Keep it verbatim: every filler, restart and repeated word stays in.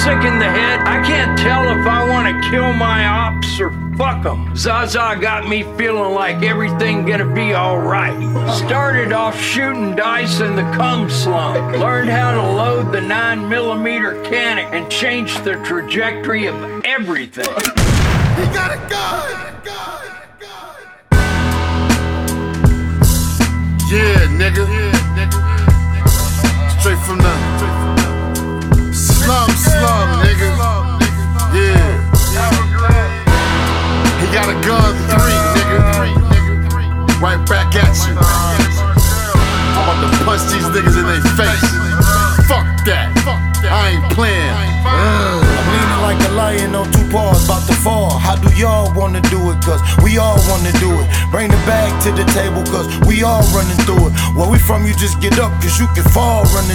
sick in the head. I can't tell if I want to kill my ops or fuck them. Zaza got me feeling like everything gonna be alright. Started off shooting dice in the cum slum. Learned how to load the nine millimeter cannon and change the trajectory of everything. He got a gun! Yeah, nigga. Straight from the slum, slum, nigga. Yeah. He got a gun, three, nigga. Right back at you. I'm about to punch these niggas in their face. Fuck that. I ain't playing. I'm leaning like a lion on two paws, about to fall. How do y'all wanna do it? Cause we all wanna do it. Bring the bag to the table, cause we all running through it. Where we from, you just get up, cause you can fall running